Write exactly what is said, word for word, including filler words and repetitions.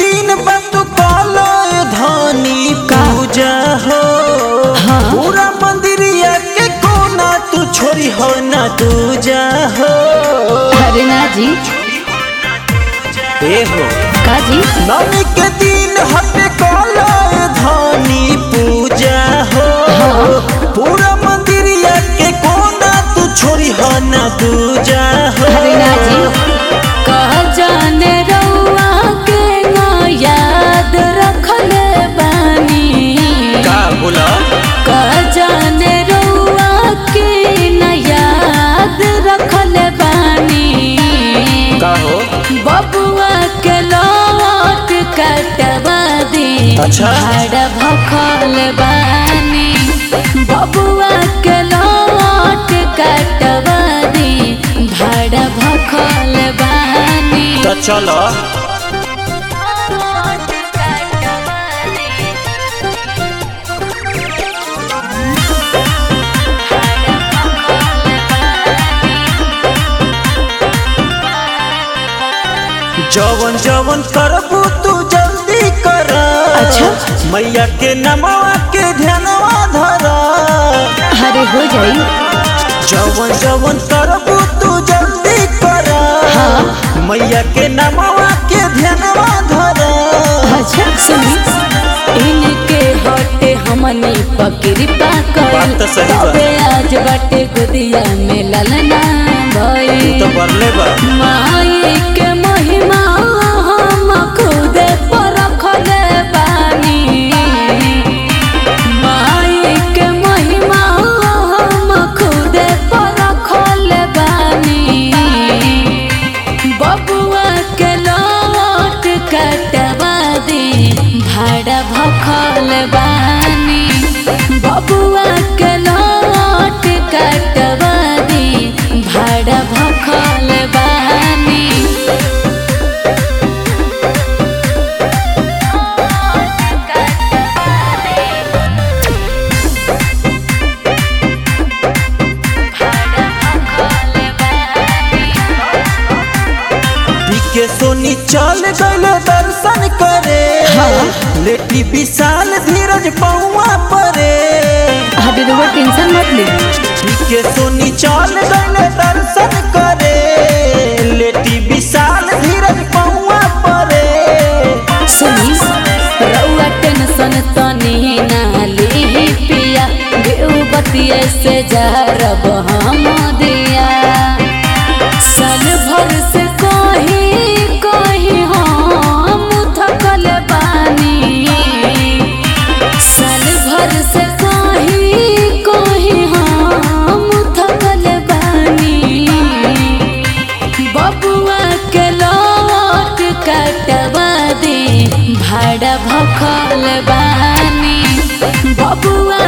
दिन बंद कालो धानी पूजा हो हाँ। पूरा मंदिरिया के कोना तू छोरी हो ना दूजा हो। अरे ना जी ए हो का जी नवमी के दिन हटे कालो धानी पूजा हो हाँ। पूरा मंदिरिया के कोना तू छोरी हो ना दूजा हो। अरे ना जी कह जाने रउआ के ना याद रखले बानी का बोला कह जाने रउआ के ना याद रखले बानी का हो बबुआ के लौट कटवा दी अच्छा। भाड़ा भखल बानी बबुआ के लौट कटवा दी भाड़ा भखल बानी तो चलो जवन जवन करबू तू जल्दी कर। अच्छा। मैया के नमवा के ध्यानवा धरा। अरे हो जाई जवन जवन करबू तू जल्दी कर। हाँ। मैया के नमवा के ध्यानवा धरा। अच्छा सुनी इनके हटे हमनी पकड़ी पाकर बात तो सही बा। तबे आज बाटे गुदिया में ललना भई तो बरले बा माई के महिमा हम खुद परखले बानी माई के महिमा हम खुद परखले बानी बबुआ के लौट कटवा दी भाड़ा भखल बानी बबुआ के लौट कटवा दी भाड़ा भखल बानी के सोनी चल गल दर्शन करे। हाँ। लेटी विशाल धीरज पौआ परे। अभी तो टेंशन मत ले के सोनी चल गल दर्शन करे। लेटी विशाल धीरज पौआ परे। सुनी रउआ टेंशन तनी ना ली पिया बेउबतिया से जारब हम दिया साल भर से कहीं कहीं हम थकल बानी साल भर से कहीं कहीं हम थकल बानी बबुआ के लौट कटवा दी भाड़ा भखल बानी बबुआ